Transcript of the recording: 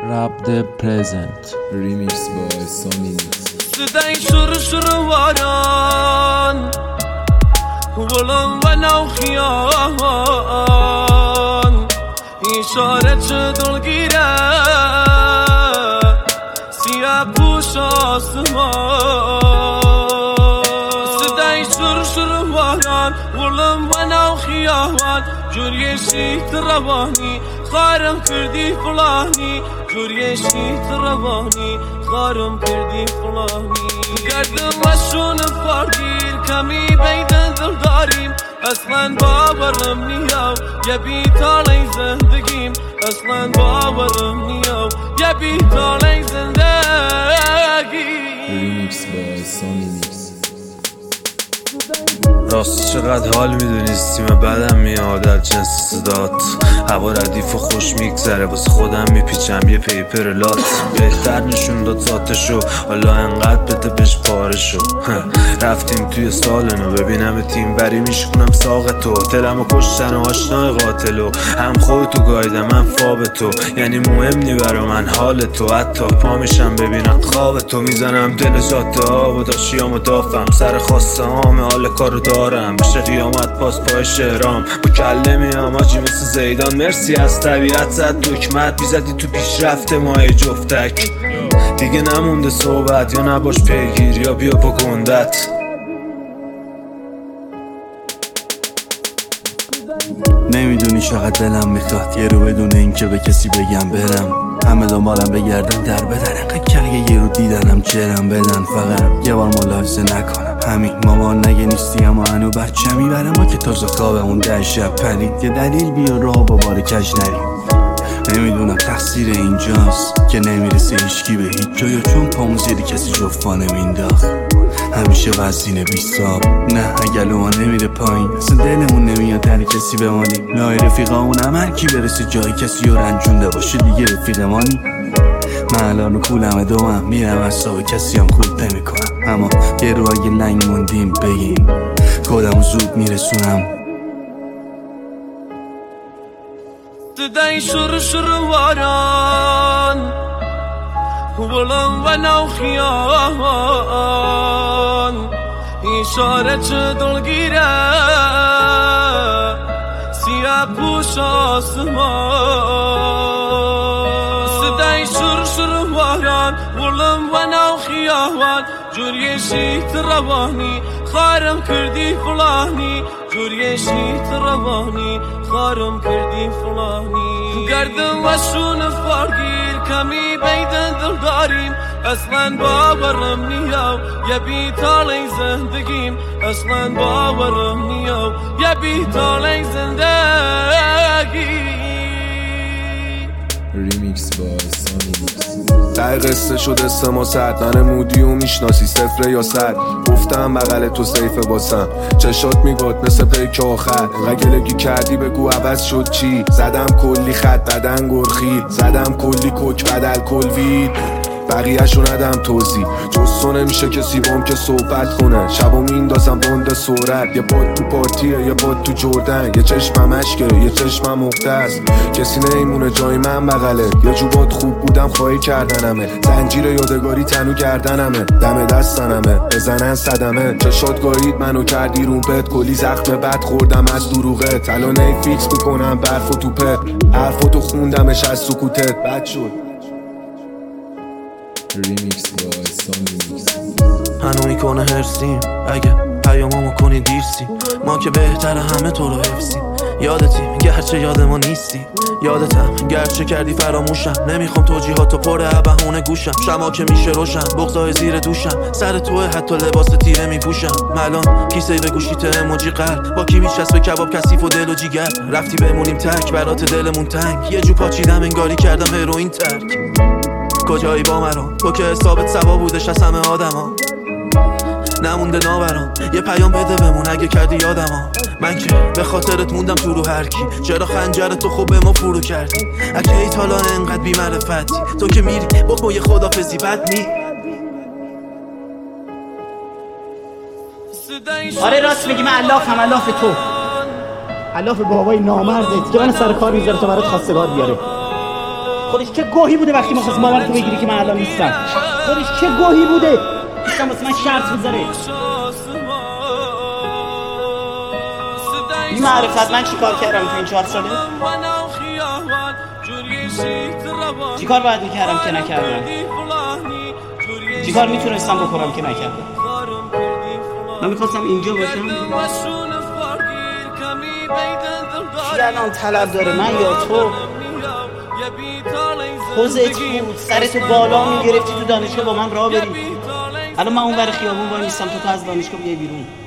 Rap the present. Remix by Sonny. صدای شر واران ولن و نوخیان اشاره چه دلگیره سیاه پوش آسمان صدای شر واران ولن و نوخیان جوری شیت روانی خارم کردی فلانی جوری شیت روانی خارم کردی فلانی گردم وشون فارگیر کمی بیدن دل داریم اصلا باورم نیاو یه بیتالی زندگیم اصلا باورم نیاو یه بیتالی زندگی Remix by Sonny Mix. راست چقدر حال میدونستیم بعدم میاد در جنس صدات هوا ردیف و خوش میگذره واسه خودم میپیچم یه پیپر لات بهتر نشون داد ذاتشو حالا انقدر بده بهش پارشو رفتیم توی سالنو ببینم تیم بری میشکنم ساق تو دلمو کشتن و آشنای قاتلو هم خودتو گایدم من فاب تو یعنی مهم نی برا من حال تو حتی پا میشم ببینم خواب تو میزنم دل جاده ها و داشیامو دافم سر خواسته هام حال کارو دارم بشه قیامت باز پای شهرام با کله میام آجی مثل زیدان مرسی از طبیعت زد دکمت بیزدی تو پیشرفت ماه جفتک دیگه نمونده صحبت یا نباش پیگیر یا بیا با گندت نمیدونی چقدر دلم میخواد یه رو بدون این که به کسی بگم برم همه دنبالم بگردن در بدن انقدر کرگه یه رو دیدنم چرم بدن فقط یه بار ملاحظه نکنم همین مامان نگه نیستی اما هنو بچه میبرم ما که تازه خوابمون 10 شب پرید یه دلیل بیا راه با بار کج نریم نمیدونم تقصیر اینجاست که نمیرسه هیچکی به هیچ جا یا چون پامون زیری کسی جفانه مینداخت همیشه وزینه بیستاب نه اگلو ما نمیره پایین اصلا دلمون نمیاد در کسی بمانیم لای رفیقامون هم هر کی برسه جای کسی رو رنجونده باشه دیگه رفیق مانی من الان کولم دومم میرم اصاب کسی هم خود نمیکنم اما یه رو اگه لنگ موندیم بگیم کدمو زود میرسونم صدای شر واران ولن و نوخیان اشاره چه دلگیره سیاه پوش آسمان صدای شر واران ولن و نوخیان جوری شیت روانی خارم کردی فلانی جوری شیت روانی خارم کردی فلانی گردم وشون فارگیر کمی بیدن دل داریم اصلا باورم نیاو یه بیتالی زندگیم اصلا باورم نیاو یه بیتالی زندگی Remix by Sonny Mix. در قصه شده سما سرد نمودی و میشناسی صفر یا صد گفتم بغل تو سیفه باسم چشات میگاد مثل پیک آخر گلگی کردی بگو عوض شد چی زدم کلی خط بدن گرخی زدم کلی کوک بدل کلوید بقیه‌شو ندم توضیح جستو نمیشه کسی بام که صحبت کنه شبو میندازم بند سرعت یه باد تو پارتیه یه باد تو جردن یه چشمم اشکه یه چشمم مختص کسی نیمونه جای من بغله یه جوبات خوب بودم خواهی کردنمه زنجیر یادگاری تنو گردنمه دم دستنمه بزنن صدمه چشات گاهید منو کردی رومپت کلی زخم بد خوردم از دروغت الان ای فیکس میکنم برف و توپه حرفاتو خوندمش از سکوتت بد شد Remix by Sonny Mix. هنو میکنه هرسیم اگه پیاممو کنی دیرسی ما که بهتره همه تو رو حفظیم یادتیم گرچه یاد ما نیستی یادتم گرچه کردی فراموشم نمیخوام توجیهاتو پر بهونه گوشم شما که میشه روشن بغضای زیر دوشم سر توه حتی لباس تیره میپوشم ملان کیسه به گوشیت اموجی قلب با کی میچسبه کباب کثیف و دل و جیگر رفتی بمونیم تک برات دلمون تنگ یه جو پاچیدم انگاری کردم هروئین ترک کجایی با مرام تو که حسابت سوا بودش از همه آدما نمونده ناورام یه پیام بده بمون اگه کردی یادما من که به خاطرت موندم تو رو هر کی چرا خنجرت تو خوب به ما فرو کردی اگه ای تالانه انقدر بی معرفتی تو که میری با یه خدافزی بد نی آره راست میگی من علافم علاف تو علاف بابای نامردت که من سر کار میذاره تا برات خواستگار بیاره خودش چه گوهی بوده وقتی می‌خواست مامان تو بگیری که من الان نیستم. خودش چه گوهی بوده نیستم واسه من شرط بذاره. بی معرفت من چی کار کردم تو این 4 ساله؟ چی کار باید میکردم که نکردم؟ چی کار میتونستم بکنم که نکردم؟ من میخواستم اینجا باشم. کی الان طلب داره، من یا تو؟ خوزت بود، سرتو بالا میگرفتی تو دانشگاه با من راه بری. الان من اون ور خیابون وای میستم تو از دانشگاه بیای بیرون.